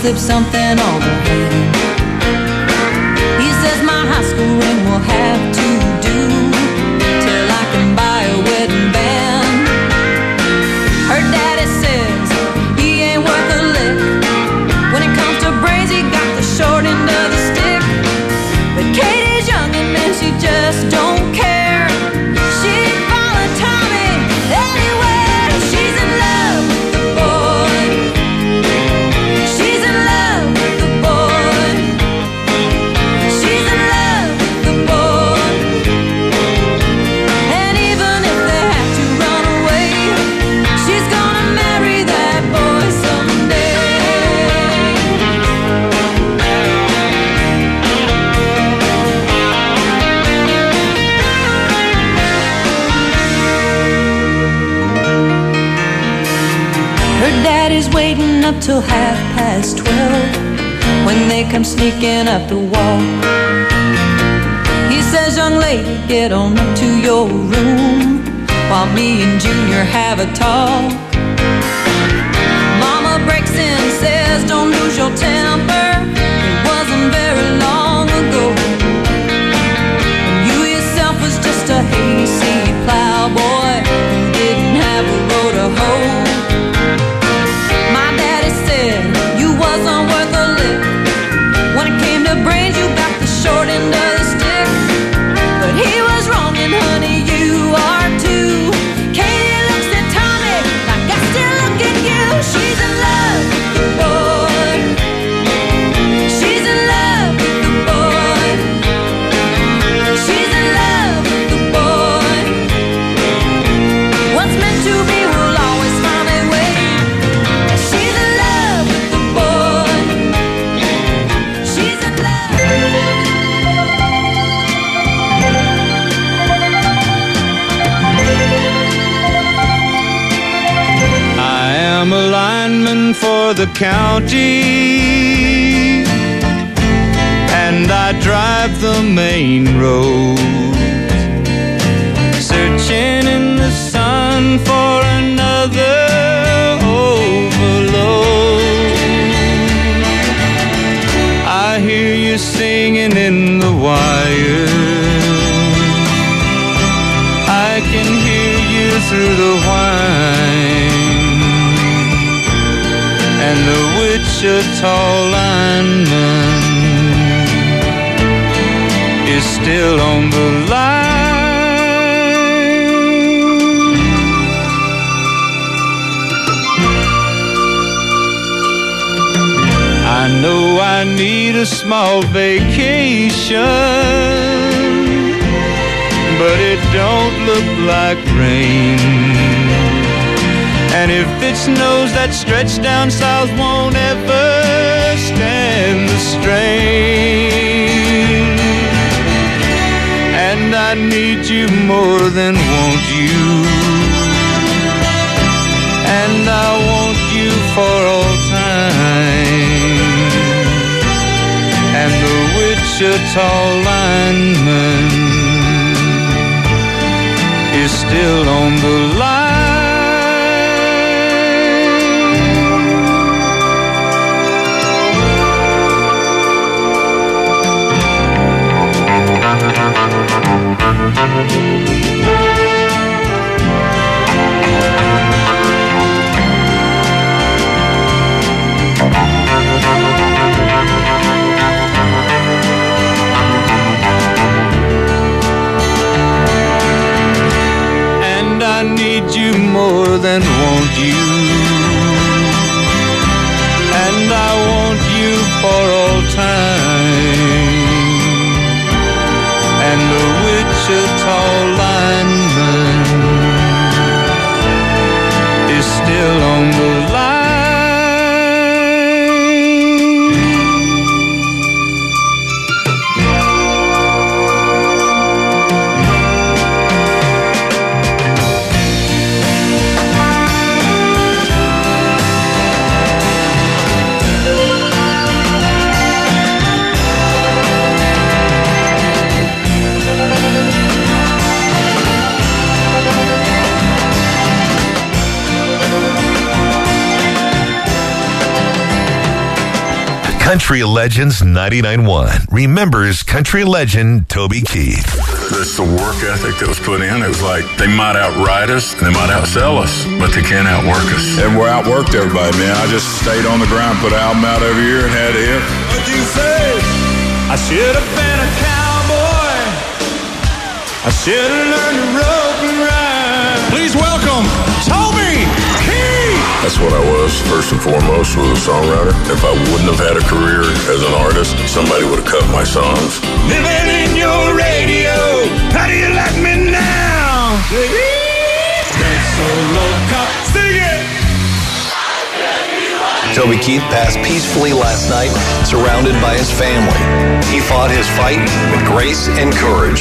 slip something on her hand. He says my high school ring will have to do till I can buy a wedding band. Her daddy says he ain't worth a lick. When it comes to brains, he got the short end of the stick. But Katie's young and then she just don't care. She'd follow Tommy anywhere. She's in love with the boy. She's in love with the boy. She's in love with the boy. And even if they have to run away, she's gonna marry that boy someday. Her daddy's waiting up till 12:30 when they come sneaking up the wall. He says, young lady, get on up to your room while me and Junior have a talk. Mama breaks in, says, don't lose your temper. It wasn't very long ago when you yourself was just a hayseed plowboy who didn't have a row to hoe. My daddy said you wasn't worth a lick. When it came to brains, you got the short end of the stick. But he was wrong, and honey, you are too. Katie looks at Tommy like I still look at you. She's in love with the boy. She's in love with the boy. She's in love with the boy. What's meant to be will always find a way. She's in love with the boy. She's in love. I am a lineman for the county, and I drive the main road, searching in the sun for another overload. I hear you singing in the wire, I can hear you through the whine, and the Wichita lineman is still on the line. I know I need a small vacation, but it don't look like rain. And if it snows, that stretch down south won't ever stand the strain. And I need you more than want you, and I want you for all time. And the Wichita lineman is still on the line. And I need you more than want you, and I want you for all time. And the Wichita lineman is still on the line. Country Legends 99.1 remembers country legend Toby Keith. That's the work ethic that was put in. It was like they might outride us, they might outsell us, but they can't outwork us. And we outworked everybody, man. I just stayed on the ground, put an album out every year, and had a hit. What'd you say? I should have been a cowboy. I should have learned to rope and ride. Please welcome Toby Keith. That's what I was, first and foremost, was a songwriter. If I wouldn't have had a career as an artist, somebody would have cut my songs. Living in your radio, how do you like me now? Solo cup, sing it! Toby Keith passed peacefully last night, surrounded by his family. He fought his fight with grace and courage.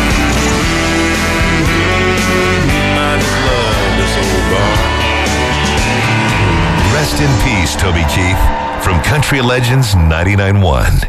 I just love this old bar. Rest in peace, Toby Keith, from Country Legends 99.1.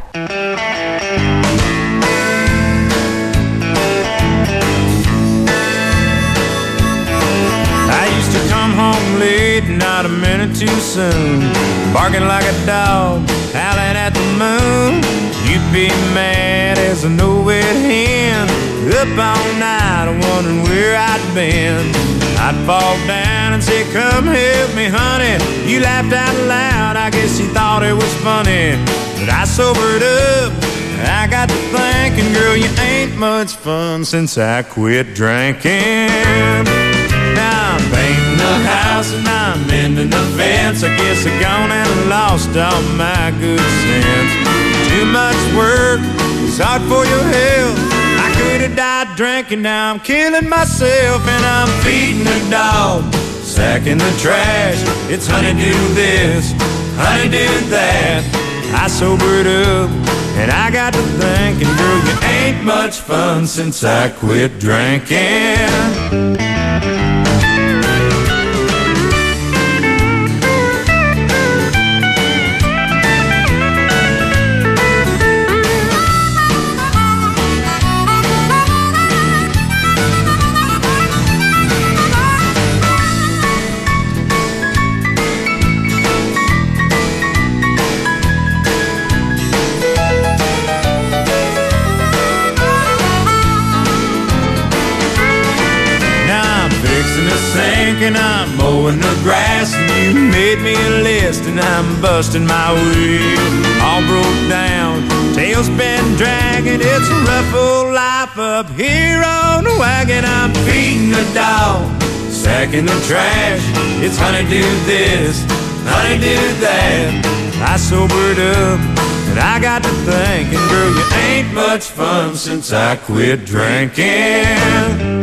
I used to come home late, not a minute too soon, barking like a dog, howling at the moon. You'd be mad as a no-wet hen, up all night wondering where I'd been. I'd fall down and say, come help me, honey. You laughed out loud, I guess you thought it was funny. But I sobered up, I got to thinking, girl, you ain't much fun since I quit drinking. Now I'm painting a house and I'm mending the fence. I guess I gone and lost all my good sense. Too much work, it's hard for your health. I could have died drinking, now I'm killing myself. And I'm feeding the dog, sacking the trash. It's honey do this, honey do that. I sobered up and I got to thinking, girl, you ain't much fun since I quit drinking. And I'm mowing the grass, and you made me a list, and I'm busting my wheel. All broke down, tail's been dragging. It's a rough old life up here on the wagon. I'm feeding the dog, sacking the trash. It's honey do this, honey do that. I sobered up and I got to thinking, girl, you ain't much fun since I quit drinking.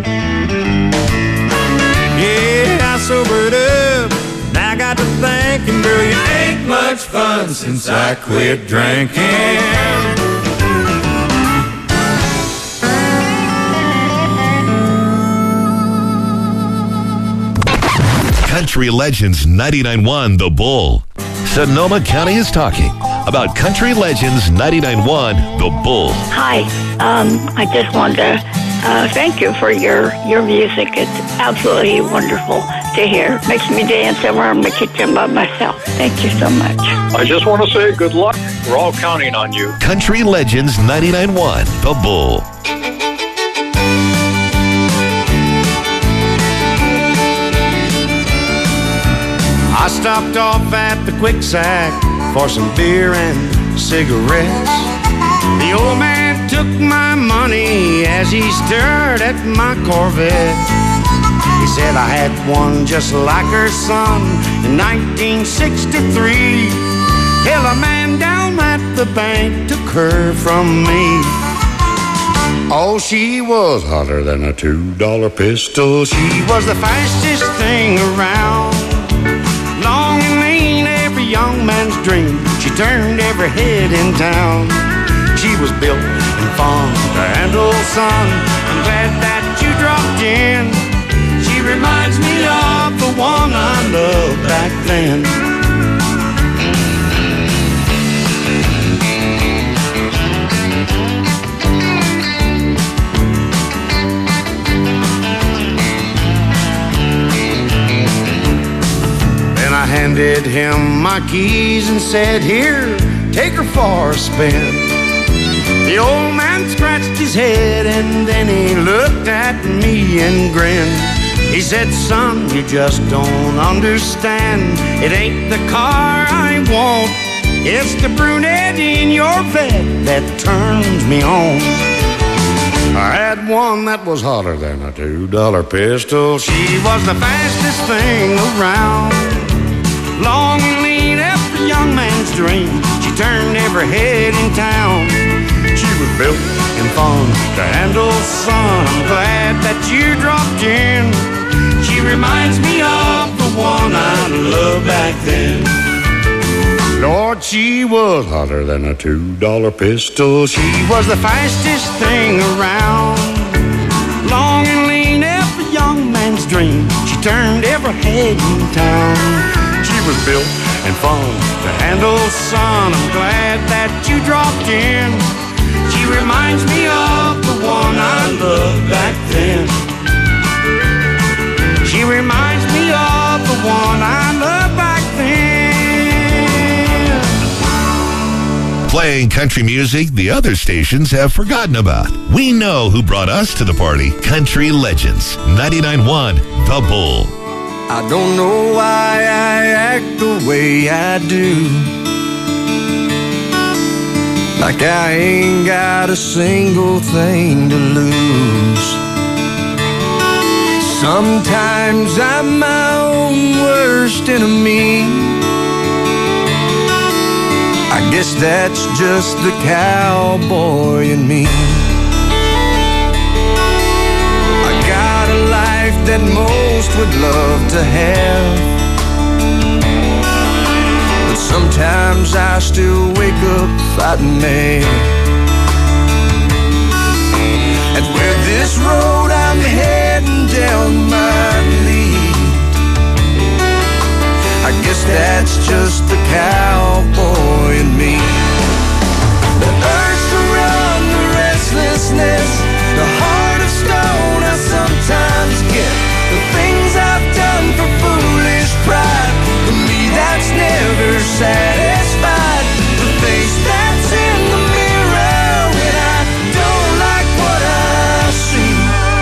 Yeah, I sobered up, and I got to thinking, girl, you ain't much fun since I quit drinking. Country Legends 99.1 The Bull. Sonoma County is talking about Country Legends 99.1 The Bull. Hi, I just wanted to thank you for your music. It's absolutely wonderful to hear. Makes me dance around the kitchen by myself. Thank you so much. I just want to say good luck. We're all counting on you. Country Legends 99.1 The Bull. I stopped off at the Quick Sack for some beer and cigarettes. The old man took my money as he stared at my Corvette. He said I had one just like her son in 1963. Hell, a man down at the bank took her from me. Oh, she was hotter than a $2 pistol. She was the fastest thing around. Long and lean, every young man's dream. She turned every head in town. She was built and fun to handle, son. I'm glad that you dropped in. She reminds me of the one I loved back then. Then I handed him my keys and said, here, take her for a spin. The old man scratched his head and then he looked at me and grinned. He said, son, you just don't understand. It ain't the car I want, it's the brunette in your bed that turns me on. I had one that was hotter than a $2 pistol. She was the fastest thing around. Long and lean, every young man's dream. She turned every head in town. She was built and fun to handle, son. I'm glad that you dropped in. She reminds me of the one I loved back then. Lord, she was hotter than a $2 pistol. She was the fastest thing around. Long and lean, every young man's dream. She turned every head in town. She was built and fun to handle, son. I'm glad that you dropped in. She reminds me of the one I loved back then. She reminds me of the one I loved back then. Playing country music the other stations have forgotten about. We know who brought us to the party. Country Legends, 99.1 The Bull. I don't know why I act the way I do. Like I ain't got a single thing to lose. Sometimes I'm my own worst enemy. I guess that's just the cowboy in me. I got a life that most would love to have, but sometimes I still wake up fighting mad. And where this road I'm heading down might lead, I guess that's just the cowboy in me. The urge to run, the restlessness, the heart of stone I sometimes get. The things I've done for foolish pride, for me that's never satisfied. The face that's in the mirror when I don't like what I see,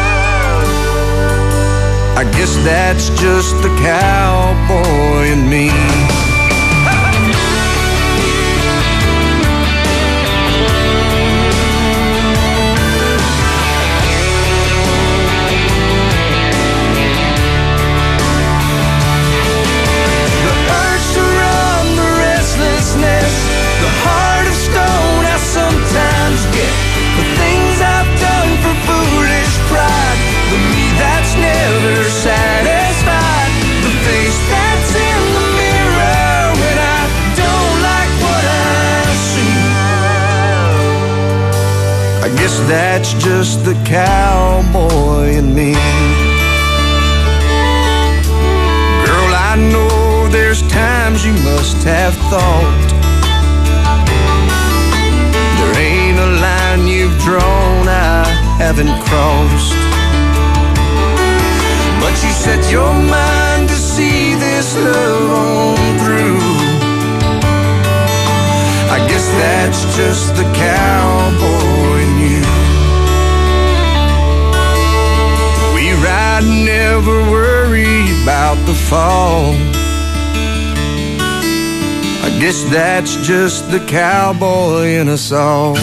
I guess that's just the cowboy in me. The urge to run, the restlessness, the heart of stone I sometimes get. The things I've done for foolish pride, for me that's never satisfied. The face that's in the mirror when I don't like what I see, I guess that's just the cowboy in me. Girl, I know there's times you must have thought there ain't a line you've drawn I haven't crossed. But you set your mind to see this love on through. I guess that's just the cowboy in you. We ride, never worry about the fall. I guess that's just the cowboy in us all.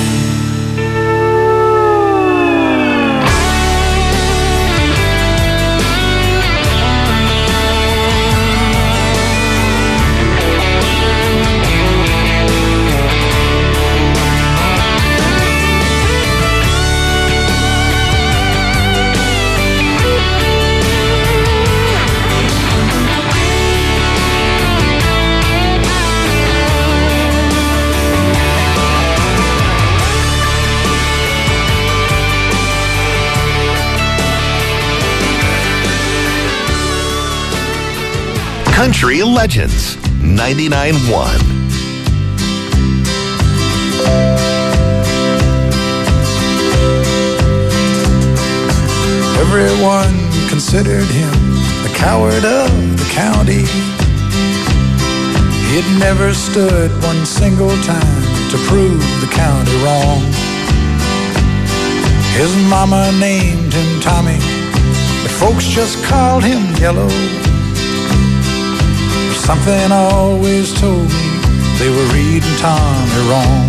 Country Legends, 99.1. Everyone considered him the coward of the county. He'd never stood one single time to prove the county wrong. His mama named him Tommy, but folks just called him Yellow. Something always told me they were reading Tommy wrong.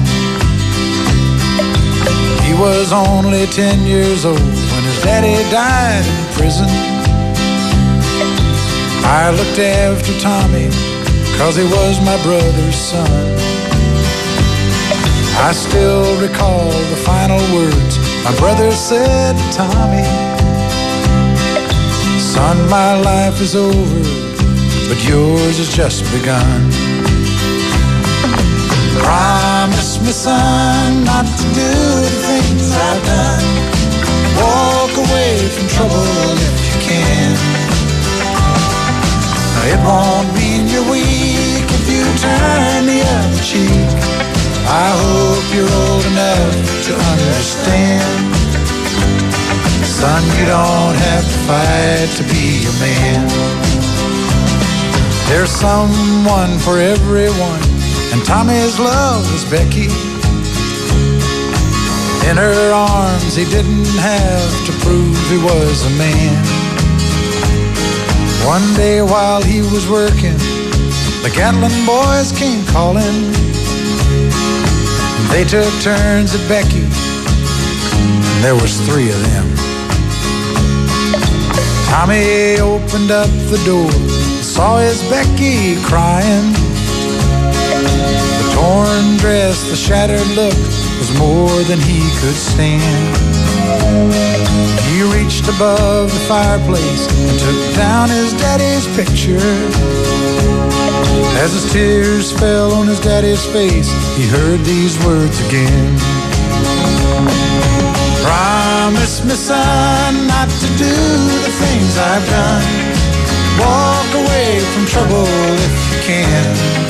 He was only 10 years old when his daddy died in prison. I looked after Tommy 'cause he was my brother's son. I still recall the final words my brother said to Tommy. Son, my life is over, but yours has just begun. Promise me, son, not to do the things I've done. Walk away from trouble if you can. It won't mean you're weak if you turn the other cheek. I hope you're old enough to understand. Son, you don't have to fight to be a man. There's someone for everyone, and Tommy's love was Becky. In her arms he didn't have to prove he was a man. One day while he was working, the Gatlin boys came calling. They took turns at Becky, and there was 3 of them. Tommy opened up the door, saw his Becky crying. The torn dress, the shattered look was more than he could stand. He reached above the fireplace and took down his daddy's picture. As his tears fell on his daddy's face, he heard these words again. Promise me, son, not to do the things I've done. Walk away from trouble if you can.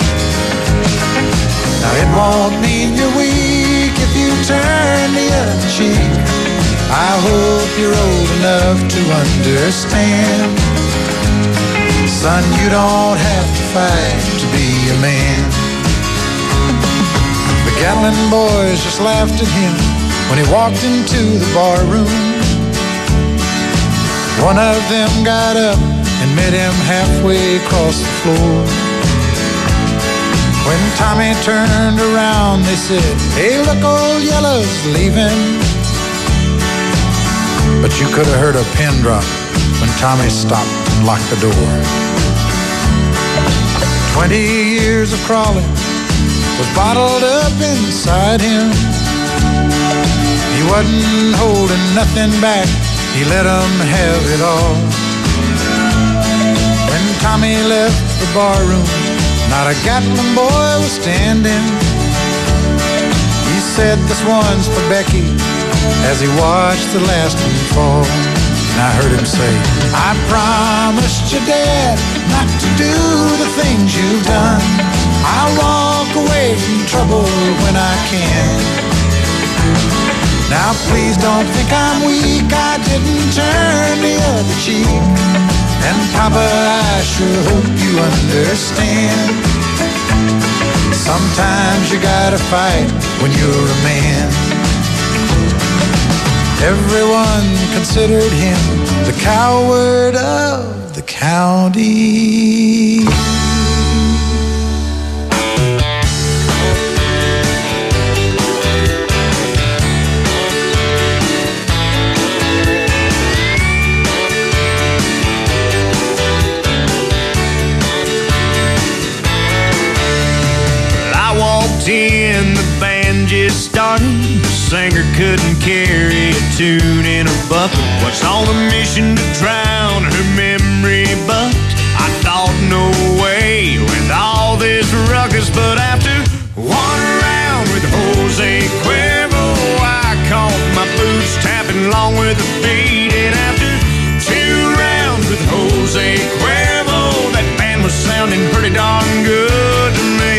Now it won't mean you're weak if you turn the other cheek. I hope you're old enough to understand. Son, you don't have to fight to be a man. The Gatlin boys just laughed at him when he walked into the bar room. One of them got up and met him halfway across the floor. When Tommy turned around, they said, "Hey, look, old Yellow's leaving." But you could have heard a pin drop when Tommy stopped and locked the door. 20 years of crawling was bottled up inside him. He wasn't holding nothing back, he let them have it all. When Tommy left the bar room, not a Gatlin boy was standing. He said, "This one's for Becky," as he watched the last one fall. And I heard him say, "I promised your dad not to do the things you've done. I'll walk away from trouble when I can. Now please don't think I'm weak, I didn't turn the other cheek. And Papa, I sure hope you understand. Sometimes you gotta fight when you're a man." Everyone considered him the coward of the county. In the band just started, the singer couldn't carry a tune in a bucket. What's on a mission to drown her memory bucked? I thought, no way with all this ruckus, but after one round with Jose Cuervo, I caught my boots tapping along with the beat. And after 2 rounds with Jose Cuervo, that band was sounding pretty darn good to me.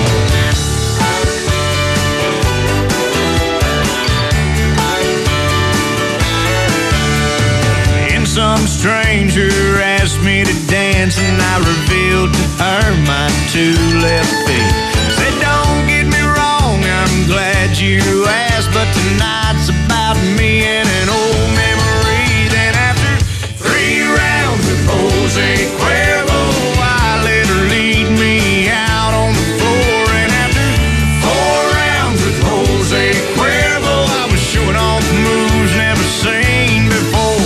Some stranger asked me to dance, and I revealed to her my 2 left feet. Said, don't get me wrong, I'm glad you asked, but tonight's about me and an old memory. Then after 3 rounds with Jose Cuervo, I let her lead me out on the floor. And after 4 rounds with Jose Cuervo, I was showing off moves never seen before.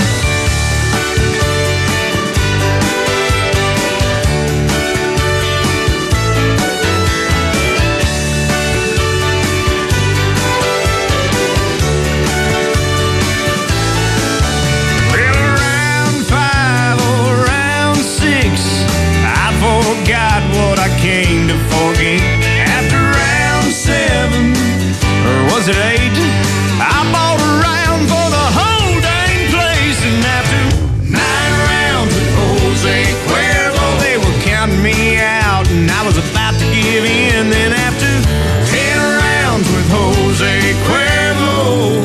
Forgot what I came to forget. After round 7, or was it 8, I bought a round for the whole dang place. And after 9 rounds with Jose Cuervo, they were counting me out, and I was about to give in. Then after 10 rounds with Jose Cuervo,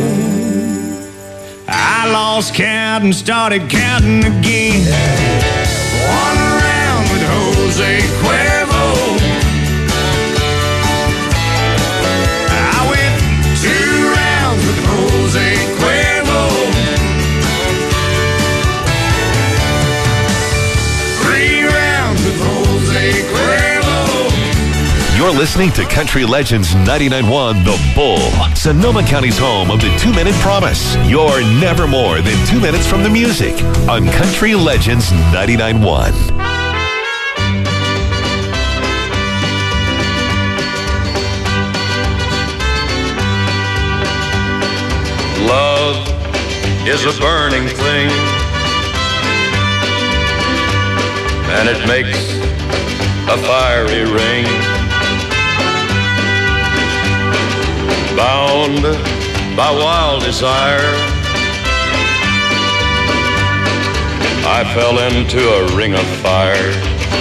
I lost count and started counting again. 1 round with Jose Cuervo, I went 2 rounds with Jose Cuervo, 3 rounds with Jose Cuervo. You're listening to Country Legends 99.1 The Bull, Sonoma County's home of the 2-minute promise. You're never more than 2 minutes from the music on Country Legends 99.1. Love is a burning thing, and it makes a fiery ring. Bound by wild desire, I fell into a ring of fire.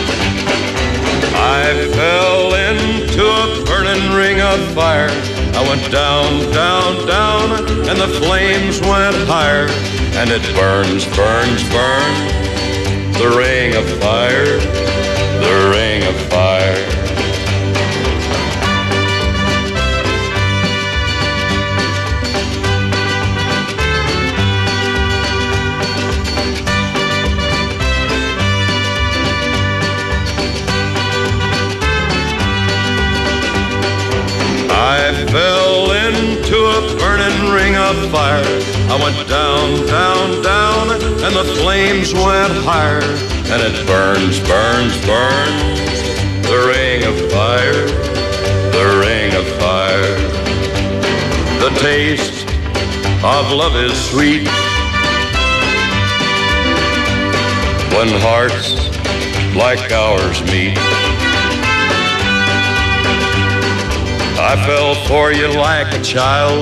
I fell into a burning ring of fire. I went down, down, down, and the flames went higher. And it burns, burns, burns, the ring of fire, the ring of fire. I fell into a burning ring of fire. I went down, down, down, and the flames went higher. And it burns, burns, burns, the ring of fire, the ring of fire. The taste of love is sweet when hearts like ours meet. I fell for you like a child.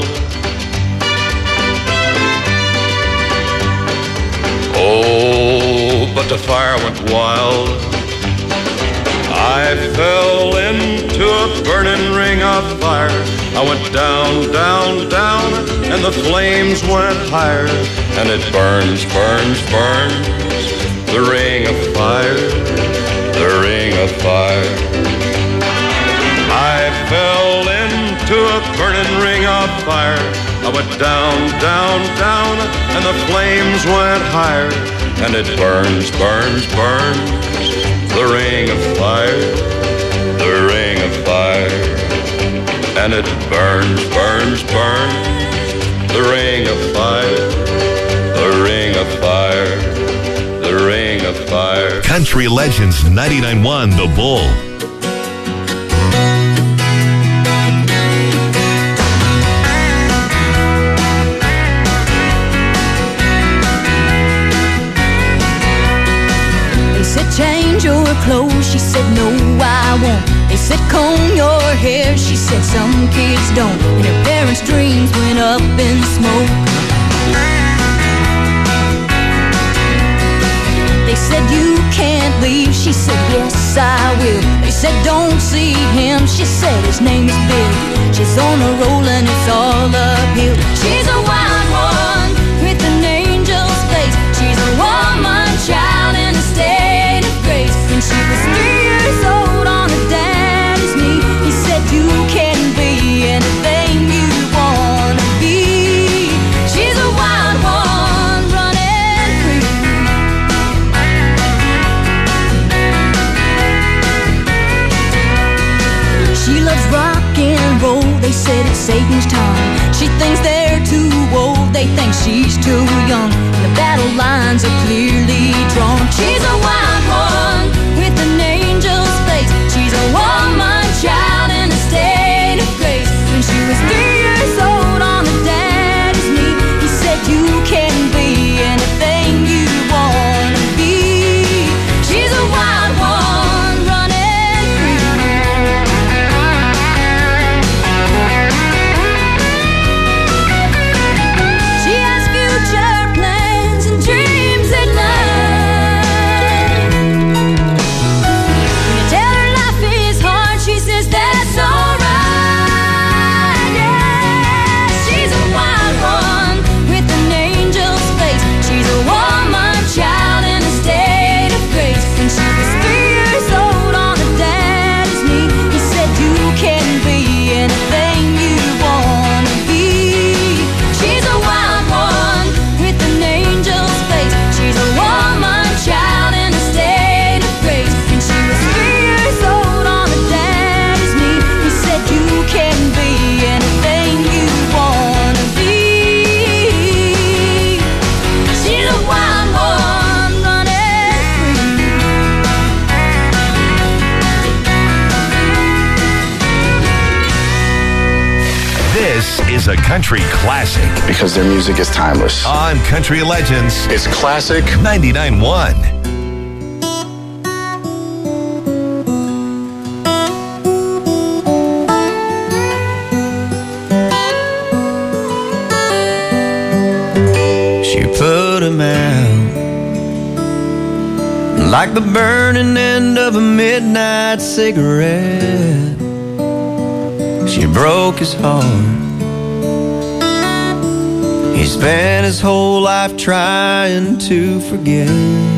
Oh, but the fire went wild. I fell into a burning ring of fire. I went down, down, down, and the flames went higher. And it burns, burns, burns, the ring of fire, the ring of fire. I fell into a burning ring of fire. I went down, down, down, and the flames went higher. And it burns, burns, burns, the ring of fire, the ring of fire. And it burns, burns, burns, the ring of fire, the ring of fire, the ring of fire. Country Legends 99.1 The Bull. Change your clothes, she said no I won't. They said comb your hair, she said some kids don't. And her parents' dreams went up in smoke. They said you can't leave, she said yes I will. They said don't see him, she said his name is Bill. She's on a roll and it's all uphill. She's a wild one with an angel's face. She's a woman child in a state of grace. When she was 3 years old on her daddy's knee, he said you can be anything She thinks they're too old, they think she's too young. The battle lines are clearly drawn. She's a wild one with an angel's face. She's a woman child in a state of grace. When she was 3 years old on her daddy's knee, he said you can be anything you wanna be. She's a wild one running free. She has future plans and dreams at night. When you tell her life is hard, she says that's alright. Yeah, she's a wild one with an angel's face. She's a woman child in a state of grace. When she was 3 years old on her daddy's knee, he said you can be anything you wanna be. She's a wild one with an angel's face. She's a woman child in a state of grace. When she was 3 years old on her daddy's knee, he said you can be anything you wanna be. She's a wild one running free. This is a country classic Because their music is timeless. on Country Legends It's classic. 99.1. She put him out like the burning end of a midnight cigarette. She broke his heart. He spent his whole life trying to forget.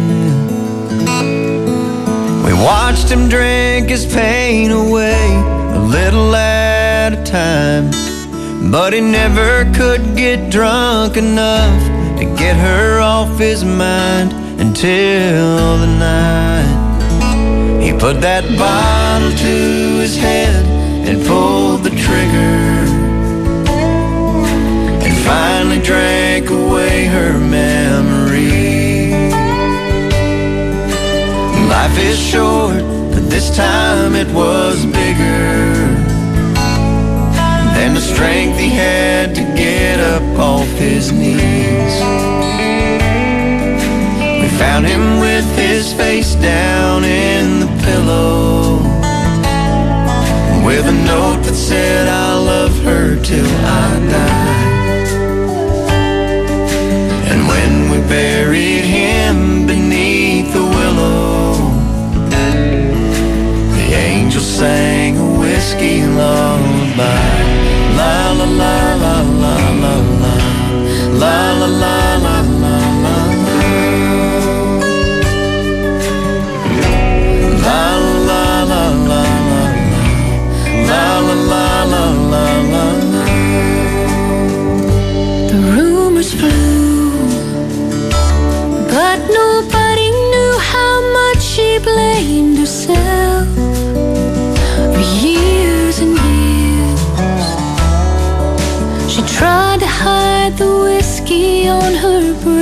We watched him drink his pain away a little at a time, but he never could get drunk enough to get her off his mind until the night he put that bottle to his head and pulled the trigger, and finally drank away her memory. Life is short, but this time it was bigger than the strength he had to get up off his knees. We found him with his face down in the pillow, with a note that said, I'll love her till I die. And when we buried him beneath the willow, the angel sang a whiskey lullaby. La la la la la la la, la la la la la la, la la la la la, la la la la la la. The rumors flew, but nobody knew how much she blamed herself for years and years. She tried to hide the whiskey on her breath.